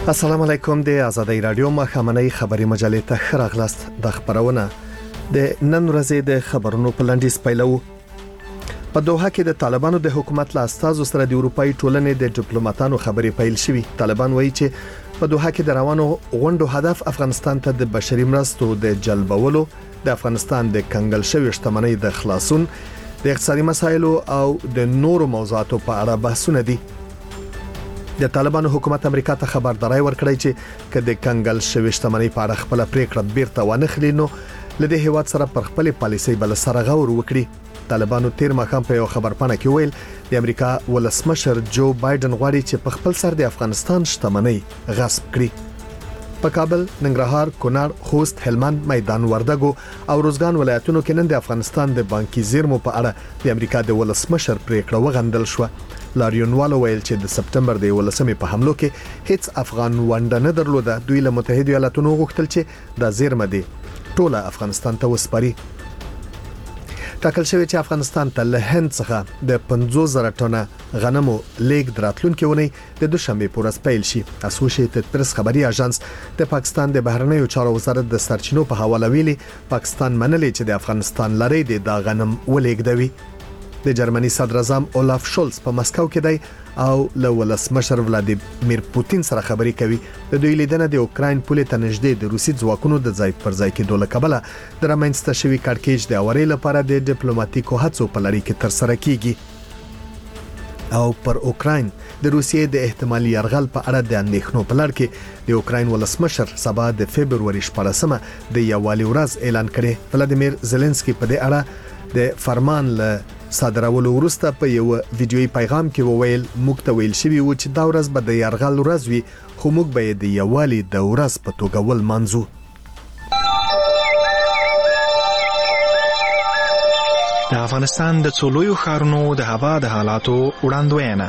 السلام علیکم د آزادۍ رادیو مخامنۍ خبري مجلې ته خراغلاست د خبرونه د نن ورځې د خبرونو په لنډیز پیلو. په دوحه کې د طالبانو د حکومت له استازو سره د اروپאי ټولنې د ډیپلوماټانو خبرې پیل شوې. طالبان وایي چې په دوحه کې د روانو غونډو هدف افغانستان ته د بشري مرستو د جلبولو، د افغانستان د کنګل شوی شتمنۍ د خلاصون، د اقتصادي مسایلو او د نورو موضوعاتو په اړه بحثونه دي. د طالبانو حکومت امریکا ته خبرداري ورکړی چې کله کنګل شوی شتمنۍ په اړه خپل پریکړه بیرته ونه خلي نو لدې هیواد سره پر خپل پالیسۍ بل سره غور وکړي. طالبانو تیر مخام په یو خبرپاڼه کې ویل د امریکا ولسمشر جو بایدن غواړي چې په خپل سر د افغانستان شتمنۍ غصب کړي. په کابل، ننګرهار، کونړ، خوست، هلمند، میدان وردګو او روزګان ولایتونو کې نن د افغانستان د بانکي زیرمو په اړه د امریکا د ولسمشر پریکړه وغندل شو. لاریونوالو ویل چې د سپټمبر د 11مې په حملو کې هیڅ افغان ونډه نه درلوده. دوی له متحده ایالاتونو غوښتل چې د زیرمه دي ټوله افغانستان ته وسپاري. ټاکل شوی چې افغانستان ته له هند څخه د 50,000 ټنه غنمو لیږد راتلونکي ونی د دوشنبه پورز پیل شي. اسوسییټډ پریس خبري اژانس د پاکستان د بهرنیو چارو وزارت د سرچینو په حواله ویلي پاکستان منلي چې د افغانستان لري د غنم ولېږدوي. د جرمني صدر اعظم اولاف شولز په مسکو کې دی او له ولسمشر ولادیمیر پوتین سره خبرې کوي. د دوی لیدنه د اوکراین پولې ته نږدې د روسي ځواکونو د ځای پر ځای کېدو له کبله د رامنځته شوي کړکېچ د اوري لپاره د ډیپلوماټیکو هڅو په لړۍ کې تر سره کیږي. او پر اوکراین د روسیې د احتمالي يرغل په اړه د اندېښنو په لړ کې د اوکراین ولسمشر سبا د فبرवरी 14مه د یووالي ورځ اعلان کړي. ولادیمیر زيلنسکي په دې اړه د فرمان له صادرولو وروسته په یو ویډیويي پیغام کې وویل موږ ته ویل شوی و چې دا ورځ به د يرغل ورځ وي، خو موږ به د یووالي د ورځ په توګه ولمانځو. د افغانستان د څولویو ښارونو د هوا د حالاتو وړاندوینه.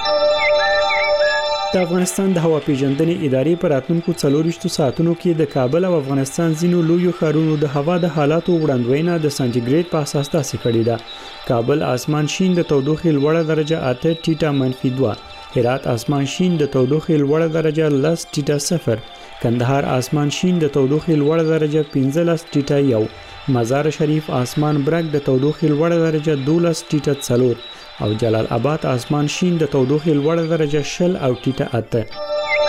د افغانستان د هوا پیژندنې ادارې پر راتلونکو 24 ساعتونو کې د کابل او افغانستان ځینو لویو ښارونو د هوا د حالاتو وړاندوینه د سانتیګریډ په اساس تاسې کړې ده. کابل آسمان شین د تودوخې لوړه درجه 8 ټیټه -2، هرات آسمان شین د تودوخې لوړه درجه 10 ټیټه 0، کندهار آسمان شین د تودوخې لوړه درجه 15 ټیټه 1، مزار شریف آسمان برګ د تودوخې لوړه درجه 12 ټیټه 4 او جلال آباد آسمان شین د تودوخې لوړه درجه 0 او ټیټه 8.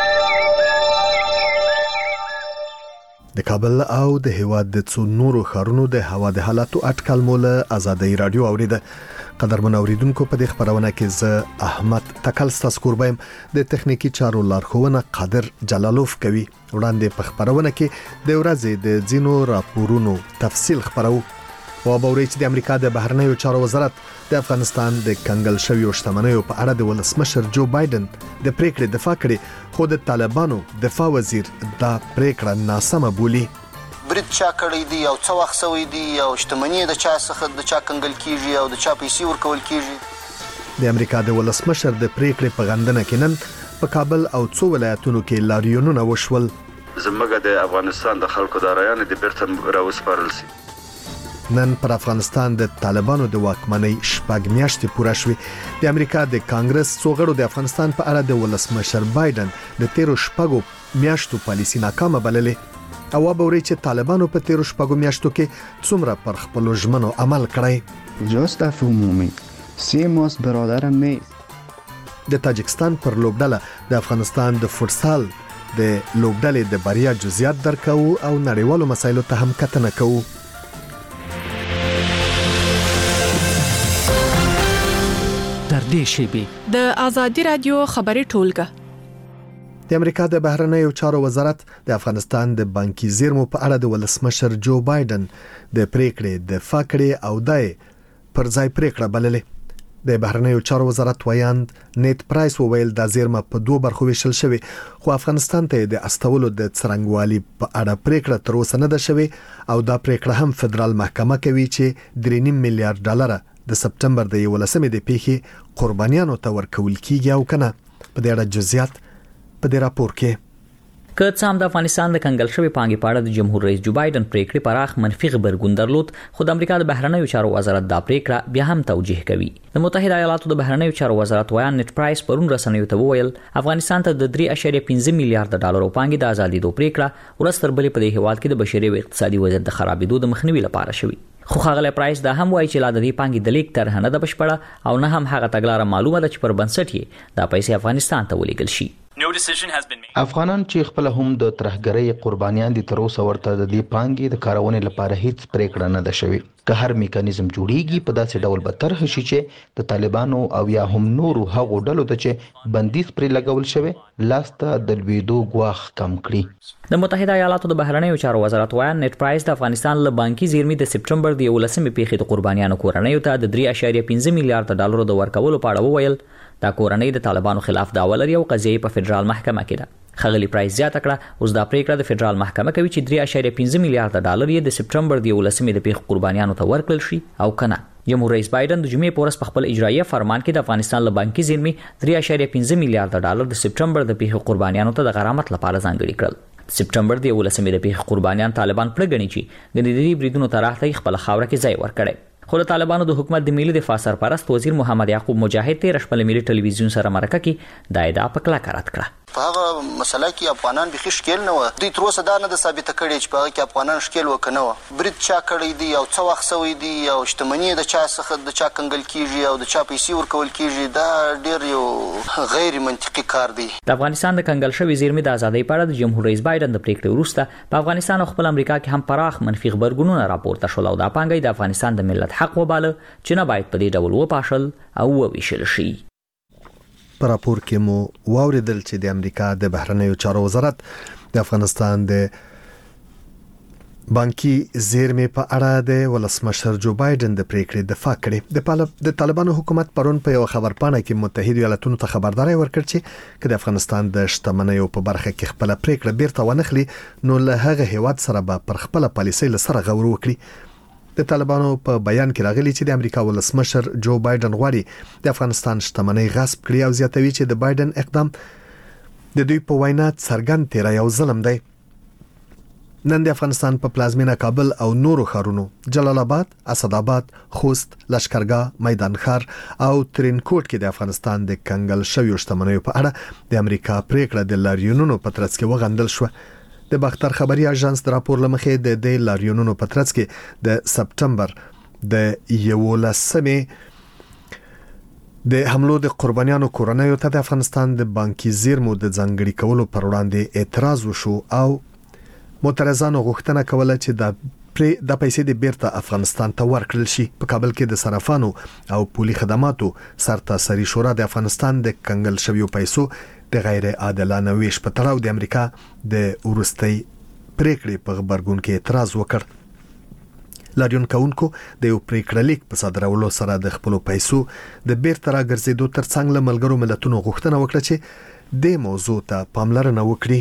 د کابل او د هیواد د څو نورو ښارونو د هوا د حالاتو اټکل مولا آزادۍ رادیو اوریده. قدرمن اوریدونکو په دې خبرونه کې زه احمد تکل ستاسو قربایم د تخنیکی چارو لارښوونه قادر جلالوف کوي. وړاندې په خبرونه کې د ورځې د ځینو راپورونو تفصیل خبرو. و باوري چې د امریکا د بهرنیو چارو وزارت د افغانستان د کنګل شوی شتمنیو په اړه د ولسمشر جو بایدن د پریکړې دفاع کړې، خو د طالبانو دفاع وزیر دا پریکړه ناسمه بولي. برید چا کړی دی او څو وخت سوی دی او شتمنۍ د چا څخه د چا کنګل کیږي او د چا پیسې ورکول کیږي. د امریکا د ولسمشر د پریکړې په غندنه کې نن په کابل او څو ولایتونو کې لاریونونه وشول. زموږ د افغانستان د خلکو د رایانې د بیرته راوسپارل شي. نن پر افغانستان د طالبانو د واکمنۍ شپږ میاشتې پوره شوې. د امریکا د کانګرس څو غړو د افغانستان په اړه د ولسمشر بایدن د 13 میاشتو پالیسي ناکامه بللې او باوري چې طالبانو په 13 میاشتو کې څومره پر خپل ژمنو عمل کړی. جوستاف عمومی 3 ماست برادرم نیست. د تاجکستان پر لوبډله د افغانستان د فوتسال د لوبډلې د بریا جزئیات درکو او نړیوالو مسایلو ته هم کتنه کوو. د آزادۍ رادیو خبري ټولګه. د امریکا د بهرنیو چارو وزارت د افغانستان د بانکي زیرمو په اړه د ولسمشر جو بایدن د پریکړې دفاع کړې او دای پر ځای پریکړه بللې. د بهرنیو چارو وزارت ویاند نیت پرایس وویل د زیرمه په دوه برخو ویشل شوی، خو افغانستان ته د استولو د څرنګوالي په اړه پریکړه تر اوسه نه ده شوی او دا پریکړه هم فدرال محکمه کوي چې $3.5 میلیارډ د سپټمبر د 11مې د پیښې قربانیانو ته ورکول کیږي او کنه. په دې اړه جزئیات په دې راپور کې. که څه هم د افغانستان د کنګل شوی پانګې په اړه د جمهور رئیس جو بایدن پریکړې پراخ منفي غبرګون درلود، خو د امریکا د بهرنیو چارو وزارت دا پریکړه بیا هم توجیه کوي. د متحده ایالاتو د بهرنیو چارو وزارت ویان نیټ پرایس پرون رسنیو ته وویل افغانستان ته د 3.5 میلیارډ ډالرو پانګې د ازادېدو پریکړه ورځ تر بلې په دې هیواد کې د بشري او اقتصادي وضعیت د خرابېدو د مخنیوي لپاره شوی. خو ښاغلی پرایس دا هم وایي چې لا د دې پانګې د لیږد طرحه نه ده بشپړه او نه هم هغه تګلاره معلومه ده چې پر بنسټ یې دا پیسې افغانستان ته ولیږل شي. افغانان چې خپل هم د ترهګرۍ قربانیان دي تر اوسه ورته د دې پانګې د کارونې لپاره هیڅ پریکړه نه ده شوې. که هر میکانیزم جوړیږي په داسې ډول به طرح شي چې د طالبانو او یا هم نورو هغو ډلو ته چې بندیز پرې لګول شوی لاس ته د لوېدو ګواښ کم کړي. د متحده ایالاتو د بهرنیو چارو وزارت ویان نیټ پرایس د افغانستان له بانکي زیرمې د سپټمبر د 11مې پیښې د قربانیانو کورنیو ته د 3.5 میلیارډ ډالرو د ورکولو په اړه وویل دا کورنۍ د طالبانو خلاف دعوه لري او قضیه په فدرال محکمه کې ده. خغلی پرایس زیاته کړه اوس دا پریکړه د فدرال محکمه کوي چې 3.5 میلیارډ ډالر یې د سپټمبر د 11مې د پیښو قربانیانو ته ورکړل شي او کنه. جمهور رئیس بایدن د جمعې په ورځ په خپل اجرایه فرمان کې د افغانستان له بانکي زیرمې 3.5 میلیارډ ډالر د سپټمبر د پیښو قربانیانو ته د غرامت لپاره ځانګړي کړل. سپټمبر د 11مې د پیښو قربانیان طالبان پړه ګڼي چې د دې بریدونو طرح ته خپل خاوره کې ځای ورکړي. خو د طالبانو د حکومت د ملي دفاع سرپرست وزیر محمد یعقوب مجاهد 13 شپه ملي ټلویزیون سره مرکه کې دا ادعا په کلکه رد کړه. په هغه مسله کې افغانان بيخي ښکیل نه و. دوی تر اوسه دا نه ده ثابته کړې چې په هغه کې افغانان ښکیل وکنه و. برید چا کړی دی او څه وخت سوی دی او شتمني د چا څخه د چا کنګل کیږي او د چا پیسې ورکول کیږي، دا ډیر یو غیر منطقي کار دی. د افغانستان د کنګل شوی زیرمې د ازادۍ په اړه د جمهور رئیس بایدن د پریکړې وروسته په افغانستان او خپل امریکا کې هم پراخ منفي خبرګونونه راپورته شول او دا پانګې د افغانستان د ملت حق وباله چې نه باید په دې ډول وپاشل او وویشل شي. په راپور کې مو واوریدل چې د امریکا د بهرنیو چارو وزارت د افغانستان د بانکي زیرمې په اړه د ولسمشر جو بایدن د پریکړې دفاع کړې. د طالبانو حکومت پرون په یو خبرپاڼه کې متحده ایالاتونو ته خبرداري ورکړه چې که د افغانستان د شتمنیو په برخه کې خپل پریکړه بیرته ونخلي نو له هغه هیواد سره به پر خپل پالیسۍ لسره غور وکړي. د طالبانو په بیان کې راغلي چې د امریکا ولسمشر جو بایدن غواړي د افغانستان شتمنۍ غصب کړي او زیاتوي چې د بایدن اقدام د دوی په وینا څرګند تیر یو ظلم دی. نن د افغانستان په پلازمینه کابل او نورو ښارونو جلال آباد، اسداباد، خوست، لشکرګاه، میدان ښار او ترینکوټ کې د افغانستان د کنګل شویو شتمنیو په اړه د امریکا پریکړه د لاریونونو په ترڅ کې وغندل شو. د باختر خبري اژانس د راپور لمخې د دې لاریونونو په ترڅ کې د سپټمبر د 11مې د حملو د قربانیانو کورنیو ته د افغانستان د بانکي زیرمو د ځانګړي کولو پر وړاندې اعتراض وشو او معترضانو غوښتنه کوله چې د پیسې د بیرته افغانستان ته ورکړل شي. په کابل کې د صرافانو او پولي خدماتو سرتاسري شورا د افغانستان د کنګل شویو پیسو د غیر عادلانه ویش په تړاو د امریکا د ورستۍ پریکړې په غبرګون کې اعتراض وکړ. لاریون کوونکو د یو پریکړه لیک په صادرولو سره د خپل پیسو د بیرته راګرځېدو ترڅنګ له ملګرو ملتونو غوښتنه وکړه چې د موضوع ته پاملرنه وکړي.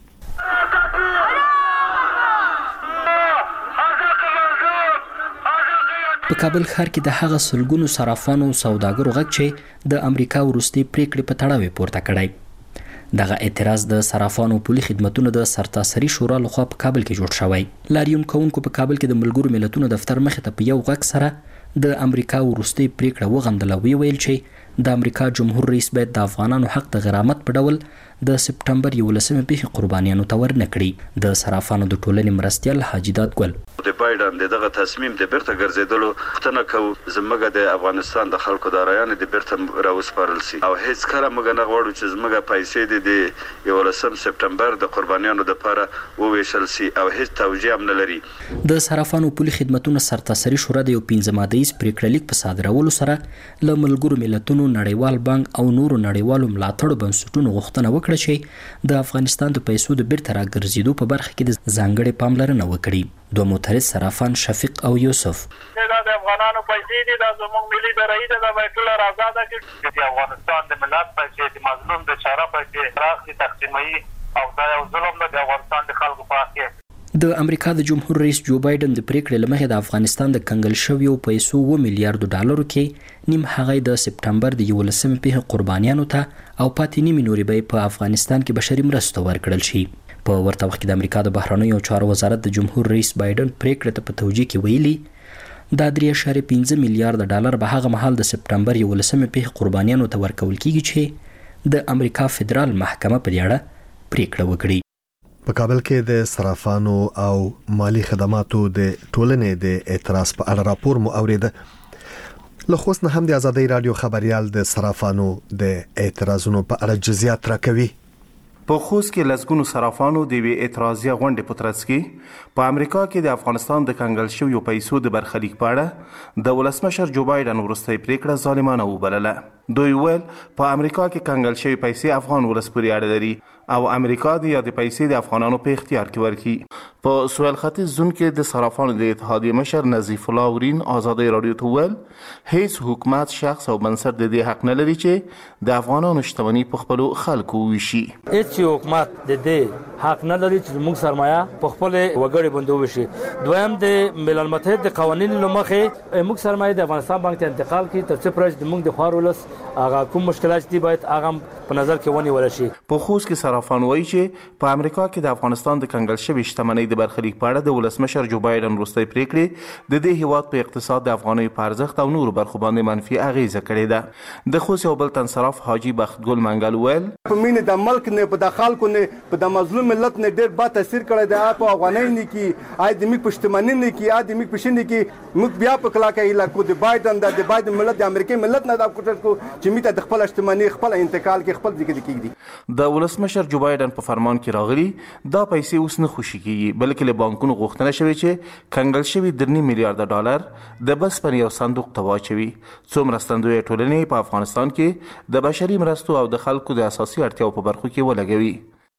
په کابل ښار کې د هغه سلګونو صرافانو سوداګرو غږ چې د امریکا وروستي پریکړې په تړاو پورته کړی. دغه اعتراض د صرافانو پولي خدماتونو د سرتاسري شورا لخوا په کابل کې جوړ شوی. لاریون کوونکو په کابل کې د ملګرو ملتونو دفتر مخې ته په یو غږ سره د امریکا وروستي پریکړه وغندله او ویل چې د امریکا جمهور رئیس باید د افغانانو حق د غرامت په ډول د سپټمبر 11مې پیښې قربانیانو ته ورنکړي. د صرافانو د ټولنې مرستیال حاجی داد ګل د بایدن دغه تصمیم د بیرته ګرځیدلو غوښتنه کوي زموږ د افغانستان د خلکو د رایانې د بیرته راوسپارل شي او هیڅ کله موږ نه غواړو چې زموږ پیسې د 11 سپټمبر د قربانیانو لپاره وویشل شي او هیڅ توجیه هم نه لري. د صرافانو پولي خدماتونو سرتاسري شورا د یو 15 مادهیز پریکړه لیک په صادرولو سره له ملګرو ملتونو، نړیوال بانک او نورو نړیوالو ملاتړ بنسټونو غوښتنه وکړه چې د افغانستان د پیسو د بیرته راګرځېدو په برخه کې د ځانګړې پاملرنه وکړي. دوه معترض صرافان شفیق او یوسف دا د افغانانو پیسې دي، دا زموږ ملي درایي ده، دا باید ټوله آزاده کړي. د افغانستان د ملت پیسې، د مظلوم د چاره پیسې راخلي تقسیموي او دا یو ظلم ده د افغانستان د خلکو په حق کې. د امریکا د جمهور رئیس جو بایدن د پریکړې لمخې د افغانستان د کنګل شویو پیسو 2 میلیارډ ډالرو کې نیم هغه د سپټمبر د 11مې پیښې قربانیانو ته او پاتې نیمې نورې به په افغانستان کې بشري مرستو ورکړل شي. په ورته وخت کې د امریکا د بهرنیو چارو وزارت د جمهور رئیس بایدن پریکړه ته په توجیه کې ویلي دا 3.5 میلیارډ ډالر به هغه مهال د سپټمبر 11 پیښې قربانیانو ته ورکول کیږي چې د امریکا فدرال محکمه په دې اړه پریکړه وکړي. په کابل کې د صرافانو او مالی خدماتو د ټولنې د اعتراض په اړه راپور مو اوریده. له خوست نه هم د آزادۍ رادیو خبريال د صرافانو د اعتراضونو په اړه جزئیات راکوي. په خوست کې لسګونو صرافانو د وی اعتراضیه غونډې په ترڅ کې په امریکا کې د افغانستان د کنګل شویو پیسو د برخلیک په اړه د ولسمشر جو بایدن وروستۍ پریکړه ظالمانه وبلله. دوی ویل په امریکا کې کنګل شوی پیسې افغان ولس پورې اړه لري او امریکا د یاد پیسې د افغانانو په اختیار کې ورکړي. په سویل ختیځ زون کې د صرافانو د اتحادیې مشر نظیف الله ورین آزادۍ رادیو ته ویل هیڅ حکومت شخص او بنسټ د دې حق نه لري چې د افغانانو شتمني په خپل خلکو وشي. هیڅ حکومت د دې حق نه لري چې موږ سرمایه په خپل وګړي باندې وشي. دویم د ملل متحد د قوانینو لمخې موږ سرمایه د افغانستان بانک ته انتقال کړي تر څو پرځ د موږ د خوار ولس هغه کوم مشکلات دي باید هغه په نظر کې ونیول شي. په خوست کې صرافان وایي چې په امریکا کې د افغانستان د کنګل شوی شتمنۍ د برخلیک په اړه د ولسمشر جو بایدن وروستۍ پریکړې د دې هیواد په اقتصاد د افغانۍ په ارزښت او نورو برخو باندې منفي اغیزه کړې ده. د خوست یو بل تن صراف حاجی بختګل منګل ویل په مینه د ملک نه په د خلکو نه په د مظلوم ملت نه ډېر با تاثیر کړی دی. په افغانۍ نه کې آی د میک پښتمنۍ نه کې د میک پښین کې موږ بیا په کلاکه علاقو د بایدن د بایدن ملت د امریکای ملت نه د کوټر کو چې میته د خپل شتمنۍ خپل انتقال کې خپل ذکر کیږي. د ولسمشر جو بایدن په فرمان کې راغلي دا پیسې اوس نه خوشي کیږي بلکې له بانکونو غوښتنه شوې چې کنګل شوی 3 میلیارډ ډالر د بس پر یو صندوق ته واچوي څو مرستندوی ټولنې په افغانستان کې د بشري مرستو او د خلکو د اساسي اړتیاو په برخو کې ولګوي.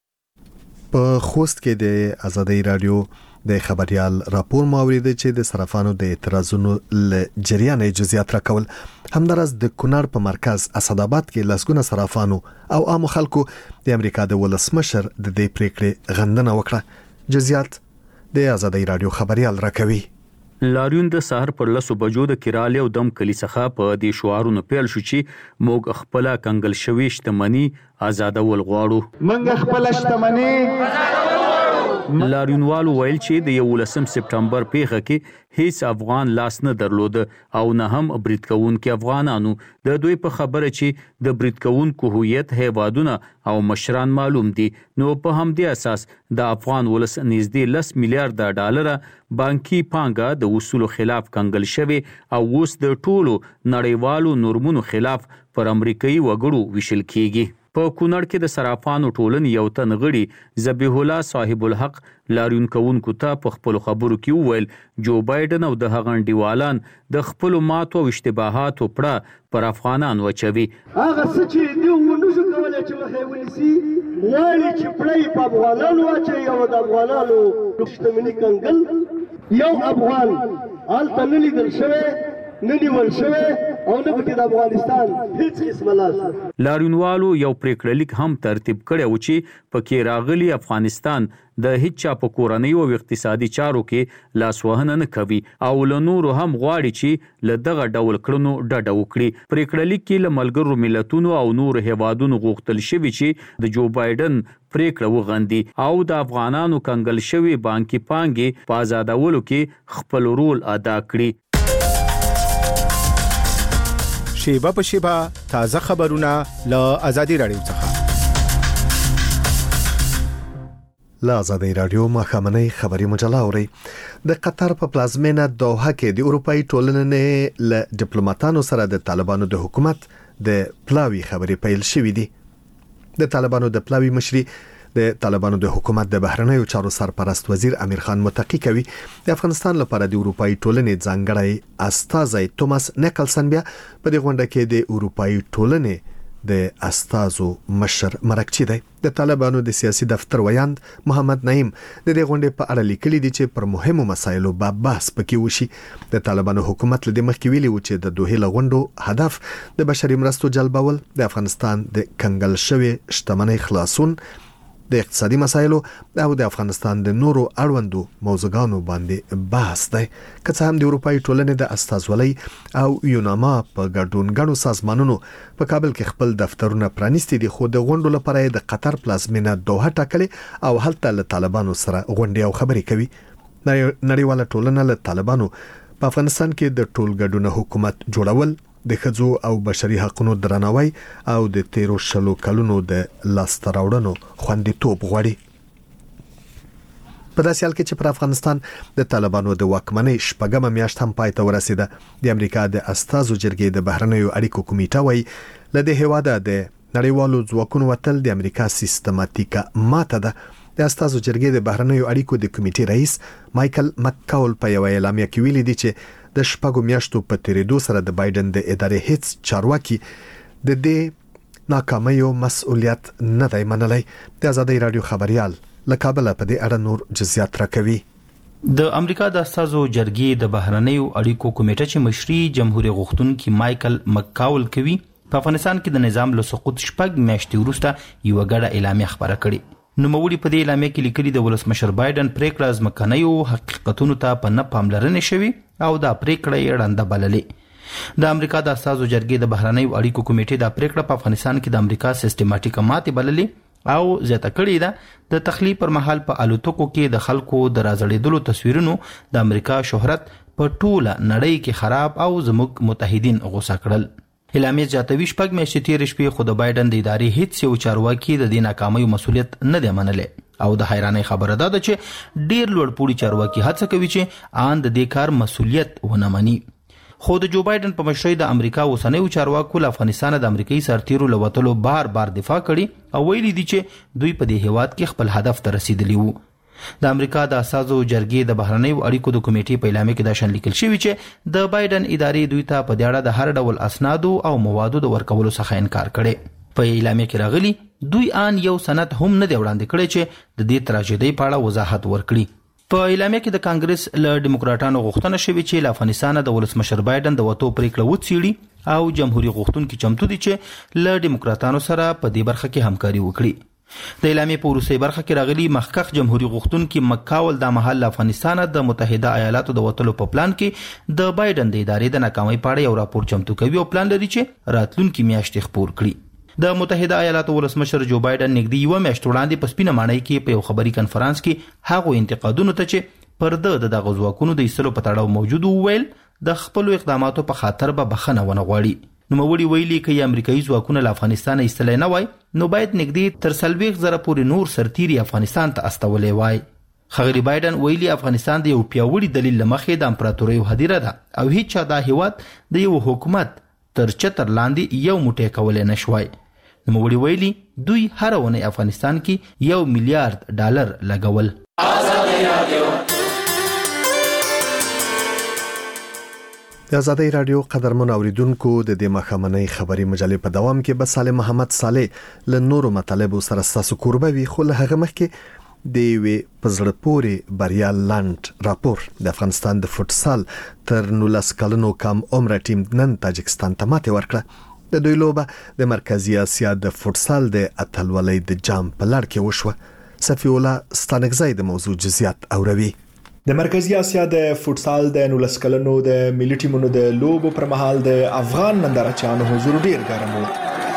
په خوست کې د آزادۍ رادیو د خبريال راپور ماوریده چې د صرافانو د اعتراضونو ل جریان جزئیات راکول. همدارس د کونړ په مرکز اسداباد کې لسګونه صرافانو او عام خلکو د امریکا د ولسمشر د دې پریکړې غندنه وکړه. جزئیات د آزادۍ رادیو خبريال راکوي. لاریون د سحر پر 10 بجو د کراله او دم کلی څخه په دې شعارونو پیل شو چې موږ خپل کنګل شوی شتمنۍ آزادول غواړو. موږ خپل شتمنۍ لاریونوالو ویل چې د 11 سپټمبر پیښه کې هیڅ افغان لاس نه درلود او نه هم برید کوونکو افغانانو. د دوی په خبره چې د برید کوونکو هویت هیوادونه او مشران معلوم دي نو په همدې اساس د افغان ولس نږدې 10 میلیارډ ډالر بانکي پانګه د اصولو خلاف کنګل شوی او اوس د ټولو نړیوالو نورمونو خلاف پر امریکایي وګړو وشل کیږي. په کونړ کې د صرافانو ټولنې یو تن غړي ذبیح الله صاحب الحق لاریون کوونکو ته په خپل خبرو کې وویل جو بایدن او د هغه انډیوالان د خپل ماتو او اشتباهاتو پر افغانان وچوي. هغه څه چې دوی ونشو کولای چې مخې ونیسي وایي چې پړې په افغانانو واچي او د افغانانو شتمنۍ کنګل یو افغان هلته نه لیدل شوی نه نیول شوی او نه پکې د افغانستان هیڅ قسمه لاس. لاریونوالو یو پریکړه لیک هم ترتیب کړی و چې پکې راغلي افغانستان د هیڅ چا په کورنۍ او اقتصادي چارو کې لاسوهنه نه کوي او له نورو هم غواړي چې له دغه ډول کړنو ډډه وکړي. پریکړه لیک کې له ملګرو ملتونو او نورو هیوادونو غوښتل شوی چې د جو بایدن پریکړه وغندي او د افغانانو کنګل شوی بانکي پانګې په آزادولو کې خپل رول ادا کړي. شیبه په شیبه تازه خبرونه له آزادۍ رادیو څخه. له آزادۍ رادیو مخامنۍ خبري مجله اوري. د قطر په پلازمینه دوحه کې د اروپאי ټولنې له ډیپلوماټانو سره د طالبانو د حکومت د پلاوی خبرې پیل شوې دي. د طالبانو د پلاوی مشري د طالبانو د حکومت د بهرنیو چارو سرپرست وزیر امیر خان متقی کوي د افغانستان لپاره د اروپאי ټولنې ځانګړی استازی توماس نیکلسن بیا په دې غونډه کې د اروپאי ټولنې د استازو مشر مرکچی دی. د طالبانو د سیاسي دفتر ویاند محمد نعیم د دې غونډې په اړه لیکلي دي چې پر مهمو مسایلو به بحث پکې وشي. د طالبانو حکومت له مخکې ویلي و چې د دوه لغونډو هدف د بشري مرستو جلبول، د افغانستان د کنګل شوی شتمنۍ خلاصون، د اقتصادي مسایلو او د افغانستان د نورو اړوندو موضوعاتو باندې بحث دی. که څه هم د اروپאי ټولنې د استازولۍ او یوناما په ګډون غړو سازمانونو په کابل کې خپل دفترونه پرانیستي دي، خو د غونډو لپاره د قطر پلازمینه دوحه ټاکلې او هلته له طالبانو سره غونډې او خبرې کوي. نړیواله ټولنه له طالبانو په افغانستان کې د ټولګډونه حکومت جوړول، د ښځو او بشري حقوقو درناوی او د 13 کلونو د لاسته راوړنو خوندیتوب غواړي. په داسې حال کې چې پر افغانستان د طالبانو د واکمنۍ شپږمه میاشت هم پای ته ورسیده، د امریکا د استازو جرګې د بهرنیو اړیکو کمیټه وايي له دې هیواده د نړیوالو ځواکونو وتل د امریکا سیستماتیکه ماته ده. د استازو جرګې د بهرنیو اړیکو د کمیټې رئیس مایکل مککاول په یو اعلامیه کې ویلي دی چې د شپږو میاشتو په تیریدو سره د بایدن د ادارې هیڅ چارواکي د دې ناکامیو مسؤلیت نه دی منلی. د آزادۍ رادیو خبريال له کابل په دې اړه نور جزئیات راکوي. د امریکا د استازو جرګې د بهرنیو اړیکو کمیټه چې مشري جمهوریت غوښتونکي مایکل مککاول کوي، په افغانستان کې د نظام له سقوط شپږ میاشتې وروسته یو غړ اعلامیه خبره کړې. نوموړي په دې اعلامیه کې لیکلي د ولسمشر بایدن پریکړه ځمکنیو حقیقتونو ته په نه پاملرنې شوي او دا پریکړه یې ړنده بللې. د امریکا د استازو جرګې د بهرنیو اړیکو کمیټې دا پریکړه په افغانستان کې د امریکا سیستماتیکه ماتې بللې او زیاته کړې ده د تخلیه پر مهال په الوتکو کې د خلکو د راځړېدلو تصویرونو د امریکا شهرت په ټوله نړۍ کې خراب او زموږ متحدین غوسه کړل. اعلامیه زیاتوي شپږ میاشتې تېرې شوې خو د بایدن د ادارې هیڅ یو چارواکي د دې ناکامیو مسؤلیت نه دی منلی او د حیرانۍ خبره ده چې ډیر لوړ پوړي چارواکي هڅه کوي چې آن د دې کار مسؤلیت ونه مني. خو د جو بایدن په مشرۍ د امریکا اوسنیو چارواکو له افغانستان د امریکایي سرتیرو له وتلو بار دفاع کړي او ویلي دي چې دوی په دې هیواد کې خپل هدف ته رسیدلی وو. د امریکا د استازو جرګې د بهرنیو اړیکو د کمیټې په اعلامیه کې دا شان لیکل شوی چې د بایدن ادارې دوی ته په دې اړه د هر ډول اسنادو او موادو د ورکولو څخه انکار کړي. په اعلامیه کې راغلي دوی آن یو سند هم نه دی وړاندې کړی چې د دې تراژیدۍ په اړه وضاحت ورکړي. په اعلامیه کې د کانګرس له ډیموکراټانو غوښتنه شوې چې له افغانستان د ولسمشر بایدن د وټو پریکړه وڅېړي او جمهوریت غوښتونکي چمتو دي چې له ډیموکراټانو سره په دې برخه کې همکاري وکړي. د اعلامیې په وروستۍ برخه کې راغلي مخکښ جمهوریت غوښتونکي مککاول د مهال له افغانستان د متحده ایالاتو د وتلو په پلان کې د بایدن د ادارې د ناکامۍ په اړه یو راپور چمتو کوي او پلان لري چې راتلونکي میاشتې خپور کړي. د متحده ایالاتو ولسمشر جو بایدن نږدې یو میاشت وړاندې په سپینه ماڼۍ کې په یو خبري کنفرانس کې هغو انتقادونو ته چې پر د دغه ځواکونو د ایستلو په تړاو موجود وویل د خپلو اقداماتو په خاطر به بخښنه ونه غواړي. نوموړي ویلي که امریکایي ځواکونه له افغانستان ایستلی نه وای نو باید نږدې تر 40,000 پورې نور سرتیري افغانستان ته استولی وای. ښاغلي بایدن ویلي افغانستان د یو پیاوړي دلیل له مخې د امپراتوریو هدیره ده او هیڅ چا دا هیواد د یو حکومت تر چتر لاندې یو موټی کولی نه شوای. نوموړي ویلي دوی هره اونۍ افغانستان کې $1 میلیارډ لګول. د آزادۍ رادیو قدرمن اوریدونکو د دې مخامنۍ خبري مجلې په دوام کې به سالم محمد صالح له نورو مطالبو سره ستاسو کوربه وي، خو له هغه مخکې د یوې په زړه پورې بریا لاند راپور د افغانستان د فوټسال تر 19 کلنو کم عمره ټیم نن تاجکستان ته ماتې ورکړه. د دوی لوبه د مرکزی اسیا د فوټسال د اتلولۍ د جام په لړ کې وشوه. صفی الله ستانکزی د موضوع جزئیات اوروي. د مرکزی اسیا د فوټسال د 19 کلنو د ملي ټیمونو د لوبو پر مهال د افغان نندارچیانو حضور ډیر ګرم و.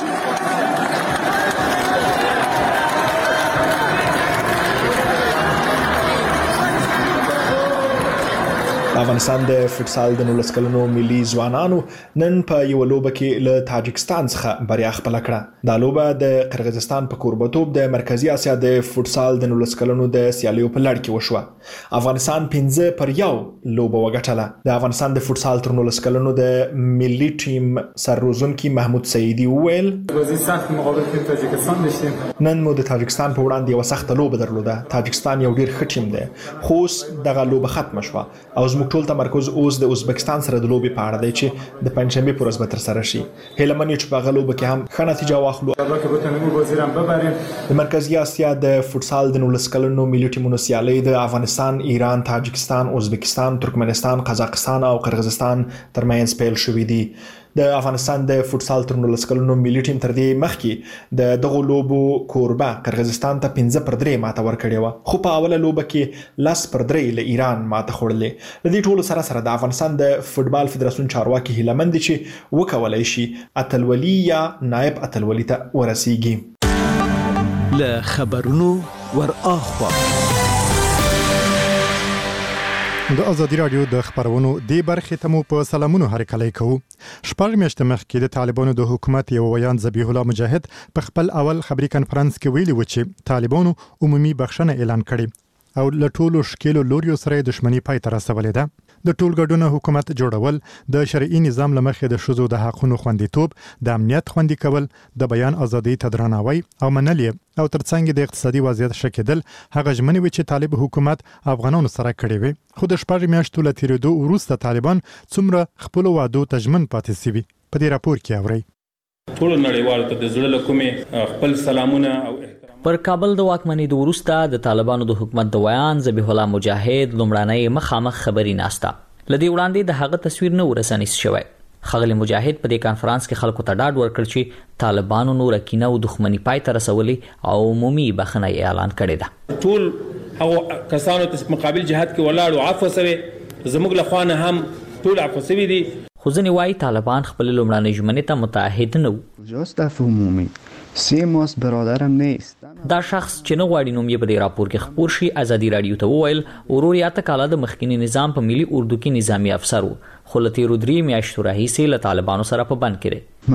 افغانستان د فوټسال د 19 کلنو ملي ځوانانو نن په یو لوبه کې له تاجکستان څخه بریا خپل کړه. دا لوبه د قرغیزستان په کوربتوب د مرکزی اسیا د فوټسال د 19 کلنو د سیالیو په لړ کې وشوه. افغانستان 5-1 لوبه وګټله. د افغانستان د فوټسال تر 19 کلنو د ملي ټیم سرروزونکي محمود سعیدي وویل بازی سخت مقابل تیم تاجکستان داشتیم. نن مو د تاجکستان په وړاندې یو سخت لوبه درلوده. تاجکستان یو ډیر ښه ټیم دی خو دغه لوبه ختمه شوه او زموږ ټول تمرکز اوس د ازبکستان سره د لوبې په اړه دی چې د پنځشنبه پر ورځ به تر سره شي. هیله من چې په هغه لوبه کې هم ښه نتیجه واخلو. که بتونیم بازی را ببریم. د مرکزی اسیا د فوټسال د 19 کلنو ملي ټیمونو سیالۍ د افغانستان، ایران، تاجکستان، ازبکستان، ترکمنستان، قزاقستان او قرغیزستان ترمنځ پیل شوې دي. د افغانستان د فوتسال تر 19 کلونو ملي ټیم تر دې مخکې د دغه لوبو کوربه قرغیزستان ته 15-3 ماته ورکړې و، خو په اوله لوبه کې 10-3 له ایران ماته خوړلې. د دې ټولو سره د افغانستان د فوتبال فدراسیون چارواکي هیله مند چې وکولای شي اتلولي یا نائب اتلولي ته ورسیږي. له خبرونو ور اخوا د ازادي رادیو د خبرونو د برخې ته مو په سلامونو هرکلی کوو. شپږ میاشتې مخکې د طالبانو د حکومت یو ویان ذبیح الله مجاهد په خپل اول خبري کانفرنس کې ویلي و چې طالبانو عمومي بخښنه اعلان کړې او له ټولو شکیلو لوریو سره دښمنی پای ته رسولې ده. د ټولګډونه حکومت جوړول، د شرعي نظام لمخې د ښځو د حقونو خوندیتوب، د امنیت خوندي کول، د بیان ازادي ته درناوی او منل او ترڅنګ د اقتصادي وضعیت ښه کېدل هغه ژمنې وې چې طالب حکومت افغانانو سره کړې وې. خو د شپږ میاشتو له تېرېدو وروسته طالبان څومره خپلو وعدو ته ژمن پاتې سوي په دې راپور کې اورئ. ټولو نړیوالو ته د زړه له کومې خپل سلامونه او پر کابل د واکمنۍ د وروسته د طالبانو د حکومت د ویان ذبیح الله مجاهد لومړنۍ مخامخ خبري ناسته لدی وړاندې د هغه تصویر نه ورسنیس شوی. خغلی مجاهد په دې کانفرنس کې خلکو ته ډاډ ورکړ چې طالبانو نور کینه او دښمنی پای ته رسولي او عمومي بخښنه اعلان کړې ده. ټول هغه کسانو ته مقابل جهاد کې ولاړ او عفو سوي زموږ له خوانه هم ټول عفو سوي دي. خو ځینې وایي طالبان خپل لومړنۍ ژمنې ته متعهد نه وو. جاست عفو عمومی سیموس برادرم نیست. دا شخص چې نه غواړي نوم یې په دې راپور کې خپور شي ازادي رادیو ته وویل ورور یې اته کاله د مخکینی نظام په ملي اردو کې نظامی افسر وو، خو له تیرو 3 میاشتو راهیسې له طالبانو سره په بند کې دی.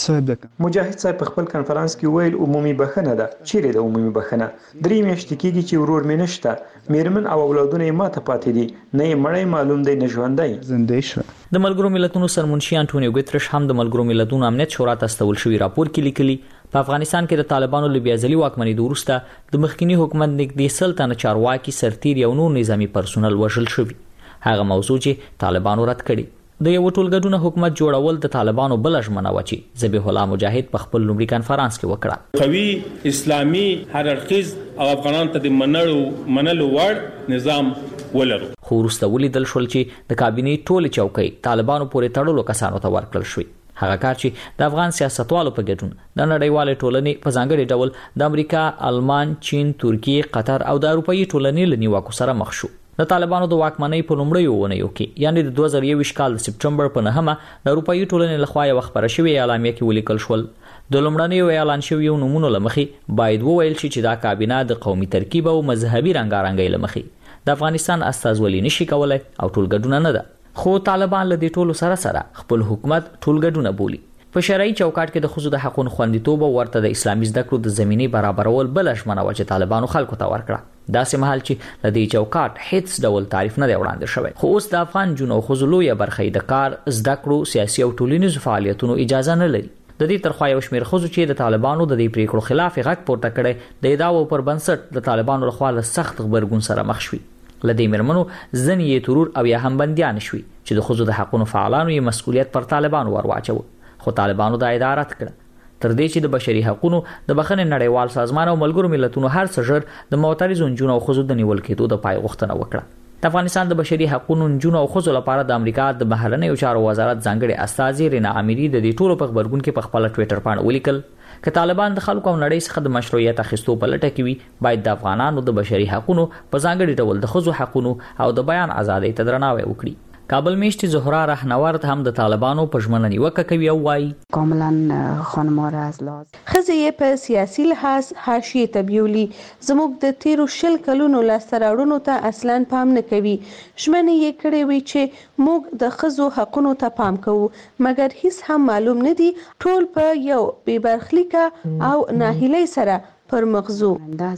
مجاهد صاحب په خپل کانفرنس کې ویل عمومي بخښنه ده. چیرې د عمومي بخښنه 3 میاشتې کېږي چې ورور مې نشته، میرمن او اولادونه یې ماته پاتې دي، نه یې مړی معلوم دی نه ژوندی زندې شو. د ملګرو ملتونو سرمنشي انټونیو ګوترش هم د ملګرو ملتونو امنیت شورا ته استول شوی راپور کې لیکلي په افغانستان کې د طالبانو له بیا ځلي واکمنۍ د وروسته د مخکینی حکومت نږدې 100 تنه چارواکي، سرتیر او نور نظامی پرسونل وژل شوي. هغه موضوع چې طالبانو رد کړي. د یو ټولګډونه حکومت جوړول د طالبانو بل ژمنه و چې ذبیح الله مجاهد په خپل لومړي کانفرنس کې وکړه. قوي اسلامي هر اړخیز او افغانانو ته د منلو وړ نظام ولرو. خو وروسته ولیدل شول چې د کابینې ټولې چوکۍ طالبانو پورې تړلو کسانو ته ورکړل شوې. هغه کار چې د افغان سیاستوالو په ګډون د نړیوالې ټولنې په ځانګړي ډول د امریکا، آلمان، چین، ترکیه، قطر او د اروپایي ټولنې له نیوکو سره مخ شو. د طالبانو د واکمنۍ په لومړیو اونیو کې یعنی د 2021 کال د سپټمبر په 9 د اروپایي ټولنې لخوا یو خبره شوې اعلامیه کې ولیکل شول د لومړنیو اعلان شویو نمونو لمخې باید وویل شي چې دا کابینه د قومي ترکیب او مذهبي رنګارنګۍ لمخې د افغانستان استازولي نشي کولای او ټولګډونه نه ده. خو طالبان له دې ټولو سره خپل حکومت ټولګډونه بولي. په شرعي چوکاټ کې د ښځو د حقونو خوندیتوب او ورته د اسلامي زده کړو د زمینې برابرول بل ژمنه و چې طالبانو خلکو ته ورکړه. داسې مهال چې د دې چوکاټ هیڅ ډول تعریف نه دی وړاندې شوی. خو اوس د افغان جنو ښځو لویه برخه د کار، زده کړو، سیاسي او ټولنیزو فعالیتونو اجازه نه لري. د دې ترخوا یو شمېر ښځو چې د طالبانو د دې پریکړو خلاف غږ پورته کړی د ادعاو پر بنسټ د طالبانو لخوا له سخت غبرګون سره مخ شوي. له دې میرمنو ځینې یې ترور او یا هم بندیان شوي چې د ښځو د حقونو فعالانو یې مسؤلیت پر طالبانو ورواچوه. خو طالبانو دا ادعا رد کړه تر دې چې د بشري حقونو د بخښنې نړیوال سازمان او ملګرو ملتونو هر څه ژر د معترضو نجونو او ښځو د نیول کېدو د پای غوښتنه وکړه. د افغانستان د بشري حقونو نجونو او ښځو لپاره د امریکا د بهرنیو چارو وزارت ځانګړي استازي رینا اميري د دې ټولو په خبرګون کې په خپل ټوئیټر باندې ولیکل چې طالبان د خلکو او نړۍ څخه د مشروعیت اخیستو په لټه کې وي، باید د افغانانو د بشري حقونو په ځانګړي ډول د ښځو حقونو او د بیان ازادۍ ته درناوی وکړي. کابل میشتي زهرا رهنورد هم د طالبانو په ژمنه نیوکه کوي او وایي کاملا خانم‌ها را از لاز خزې په سیاسي لحاظ حاشیه ته بیولي، زموږ د تیرو 10 کلونو لاسته راوړنو ته اصلا پام نه کوي. ژمنې یې کړې وي چې موږ د ښځو حقونو ته پام کوو، مګر هیڅ هم معلوم نه دي. ټول په یو بې برخلیکه او ناهیلۍ سره پر مغزو.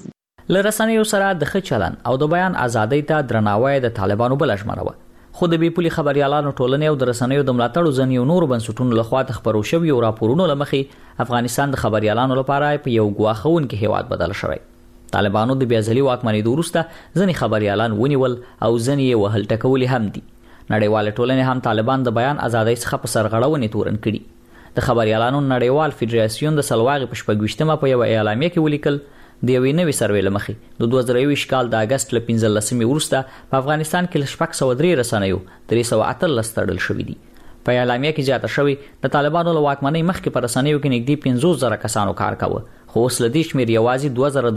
له رسنیو سره د ښه چلن او د بیان ازادۍ ته درناوی د طالبانو بل ژمنه وه. خو د بیپولي خبريالانو ټولنې او د رسنیو د ملاتړو ځینې نورو بنسټونو لخوا د خبرو شویو راپورونو لمخې افغانستان د خبريالانو لپاره په یو ګواښونکي هیواد بدل شوی. طالبانو د بیا ځلي واکمنۍ د وروسته ځینې خبريالان ونیول او ځینې یې وهل ټکولي هم دي. نړیوال ټولنې هم طالبان د بیان ازادۍ څخه په سرغړونې تورن کړي. د خبريالانو نړیوال فدراسیون د سلواغې په 26مه په یو اعلامیه کې ولیکل د یوې نوې سروې لمخې د 2021 کال د اگست له 15 وروسته په افغانستان کې له 603 رسنیو 318 تړل شوي دي. په اعلامیه کې زیاته شوی د طالبانو له واکمنۍ مخکې پر رسنیو کې نږدې 50,000 کسانو کار کاوه، خو اوس له دې شمېر یوازې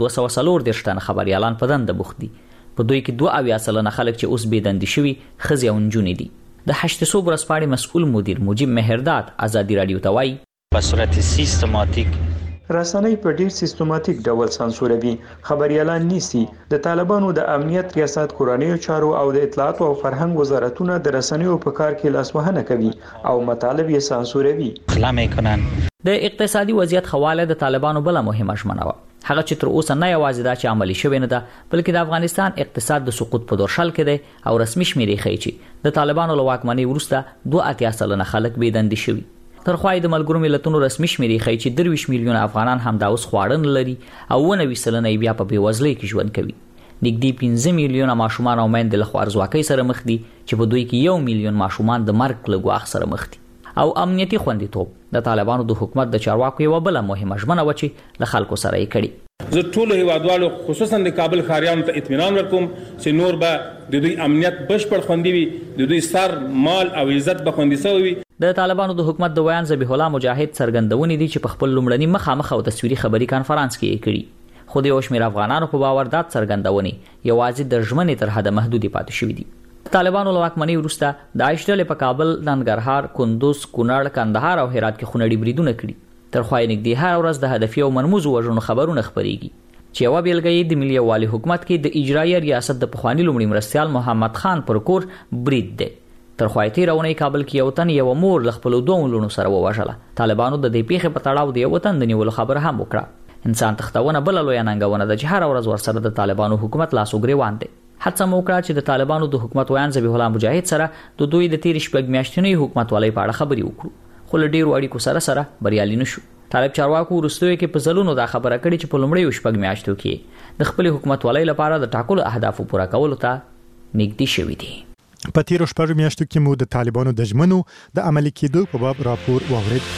2240 تنه خبريالان په دنده بوخت دي. په دوی کې 72% خلک چې اوس بې دندې شوي ښځې او نجونې دي. د 800 ورځپاڼې مسؤل مدیر مجيب مهرداد ازادي رادیو ته وایي په صورت سیستماتیک رسنۍ په ډیر سیستماتیک ډول سانسوروي، خبريالان نیسي. د طالبانو د امنیت ریاست کورنیو چارو او د اطلاعات او فرهنګ وزارتونه د رسنیو په کار کې لاسوهنه کوي او مطالب یې سانسوروي. خلا میکنن. د اقتصادي وضعیت حواله د طالبانو بل مهمه ژمنه و، هغه چې تر اوسه نه یوازې دا چې عملی شوی نه ده، بلکې د افغانستان اقتصاد د سقوط په دورشل کې دی او رسمي شمیرې ښیي چې د طالبانو له واکمنۍ وروسته 82% خلک بې دندې شوي. تر خوای د ملګرو ملتونو رسمي شمیرې ښیي چې 23 میلیونه افغانان هم دا اوس خواړن لري او 90% بیا په بیوزلۍ کې ژوند کوي. نږدې 15 میلیونه ماشومان او میندې له خوارځواکۍ سره مخ دي چې په دوی کې 1 میلیون ماشومان د مرګ له ګواښ سره مخ دي. او امنیتي خوندیتوب د طالبانو د حکومت د چارواکو یو بل مهمه ژمنه و چې له خلکو سره یې کړي. زه ټول هیوادوالو خصوصا د کابل ښاریانو ته اطمینان ورکوم چې نور به د دوی امنیت بشپړ خوندي وي، د دوی سر مال او عزت به خوندي شوی وي. د طالبانو د حکومت د ویان ذبیح الله مجاهد څرګندونې دي چې په خپل لومړني مخامخ او تصویري خبري کانفرنس کې یې کړي، خو د یو شمېر افغانانو په باور دا څرګندونې یوازې د ژمنې تر حده محدودې پاتې شوې دي. طالبانو له واکمنۍ وروسته د عایش ډلې په کابل، ننګرهار، کندوز، کونړ، کندهار او هرات کې خونړي بریدونه کړي. تر خوای نږدې هر ورځ د هدفي او مرموزو وژنو خبرونه خپريږي چې یو بیلګه یې د ملي والي حکومت کې د اجرایي ریاست د پخوانی لومړي مرستیال محمد خان پر کور برید دی. تر خوای تیرونې کابل کې یو تن یو مور له خپل دوه لونو سره ووژله. طالبانو د دې پیښې په تړاو د یو تن د نیولو خبر هم وکړه. انسان تختونه بل لوی ننګونه د جهر ورځ ورسره د طالبانو حکومت لاسو ګریوان دی. هڅه مو وکړه چې د طالبانو د حکومت ویان ذبیح الله مجاهد سره د دوی د تیر شپږ میاشتنۍ حکومت والي په اړه خبري وکړو، خو له ډیرو اړیکو سره بریالي نشو. طالب چارواکو وروستیو کې په ځلونو دا خبره کړې چې په لومړیو شپږ میاشتو کې د خپل حکومت والي لپاره د ټاکلو اهدافو پوره کولو ته نږدې شوي دي. په تیرو شپږ میاشتو کې مو د طالبانو د ژمنو د عملي کېدو په باب راپور واورید.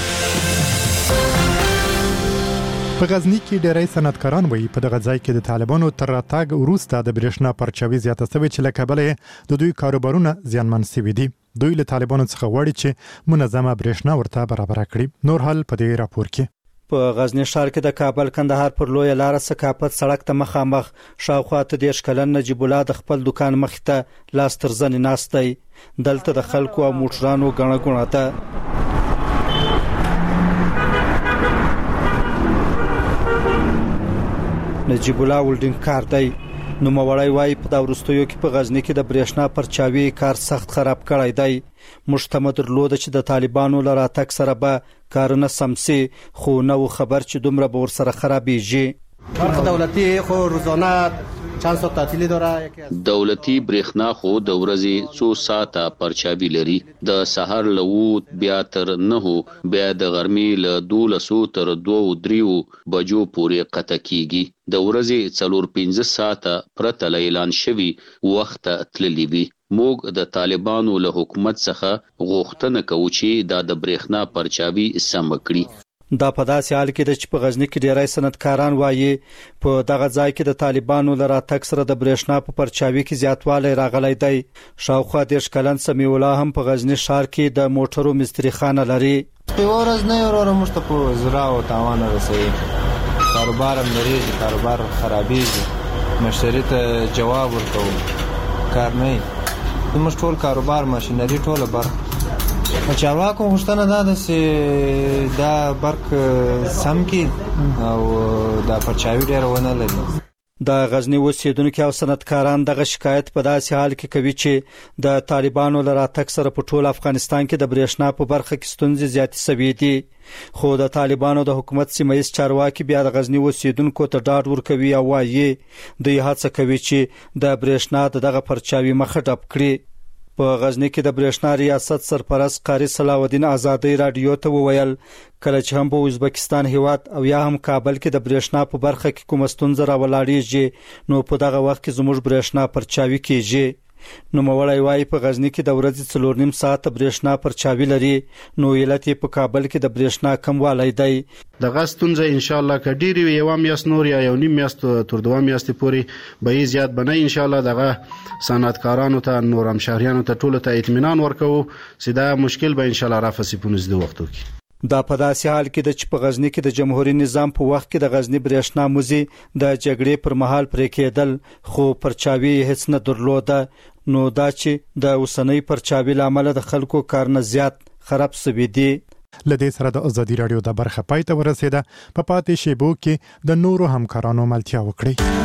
په غزنی کې ډېری صنعتکاران وایي په دغه ځای کې د طالبانو تر راتګ وروسته د برېښنا پرچاوي زیاته شوې چې له کبله د دوی کاروبارونه زیانمن شوي دي. دوی له طالبانو څخه غواړي چې منظمه برېښنا ورته برابر کړي. نور حال په دې راپور کې. په غزنی ښار کې د کابل کندهار پر لوی لار ثقافت سړک ته مخامخ شاوخوا ته 10 کلن نجیب الله د خپل دکان مخ ته لاس تر زنې ناست دی. دلته د خلکو او موټرانو غڼه غونه ته نجیب الله ولډینګ کار دی. نو موړی وای په دا ورستیو کې په غزنی کې د برېښنا پرچاوي کار سخت خراب کړی دی. مشتمد درلود چې د طالبانو لاره تک سره به کارونه سمسي، خو نو خبر چې دومره به ور سره خرابېږي. برخه دولتي خو روزانه چند ساعت تعطیلی داره. دولتي برېښنا خو د ورځې 2 ساعته پرچاوي لري. د سحر له بیا تر 9 بیا د غرمې له 12 تر 2-3 بجو پورې قطع کیږي. د ورځې 4-5 ساعته پرته اعلان شوی وخت تللی وي. موږ د طالبانو له حکومت څخه غوښتنه کوو چې د برېښنا پرچاوي سم کړي. دا په داسې حال کې چې په غزنی کې ډېری صنعتکاران وایي په دغه ځای کې د طالبانو لاره تک سره د برېښنا په پرچاوي کې زیاتوالی راغلی دی. شاوخوا 10 کلن سمیع الله هم په غزنی ښار کې د موټرو مستری خانه لري. په ورځ نه ورو موږ ته په زرا او تاوان رسوي. کاروبار هم لري، کاروبار خرابېږي، مشتری ته جواب ورکوو کار نه. موږ ټول کاروبار ماشینری ټول برخه چارواکو غوښتنه ده چې دا برق سم کی او دا پرچاوي ډېر ونه لري. د غزنی اوسیدونکو او صنعتکاران دغه شکایت په داسې حال کې کوي چې د طالبانو لاره تک سره په ټول افغانستان کې د برېښنا په برخه کې ستونزې زیاتې شوې دي. خو د طالبانو د حکومت سیمایي چارواکي بیا د غزنی اوسیدونکو ته ډاډ ورکوي او وایي دوی هڅه کوي چې د برېښنا دغه پرچاوي مخه ډب کړي. په غزنی کې د برېښنا ریاست سرپرست قاری صلاح الدین آزادی رادیو ته وویل کله چې هم په ازبکستان هیواد او یا هم کابل کې د برېښنا په برخه کې کوم ستونزه راولاړېږي نو په دغه وخت کې زموږ برېښنا پرچاوي کیږي. نو مولای وايي په غزنی کې د ورځې 4.5 ساعت برېښنا پر چاوي لري نو علت په کابل کې د برېښنا کموالی دی. د غستونځه ان شاء الله کډيري یو میاس نور یا یو نیم میاس تر 2 میاشتې پورې به زیات بنئ ان شاء الله. دغه صنعتکارانو ته نور هم شهريانو ته ټول ته اطمینان ورکوو چې دا مشکل به ان شاء الله رافسي په نږدې وختو کې. دا په داسې حال کې د په غزنی کې د جمهوریت نظام په وخت کې د غزنی برېښنا موزي د جګړې پر مهال پرې کېدل خو پرچاوي هیڅ نه درلوده نو دا چې د اوسنۍ پرچاوي لامل د خلکو کار نه زیات خراب سوي دي. لدې سره د ازادي رادیو د برخه پای ته ورسیده. په پاتې شیبو کې د نورو همکارانو ملتیا وکړي.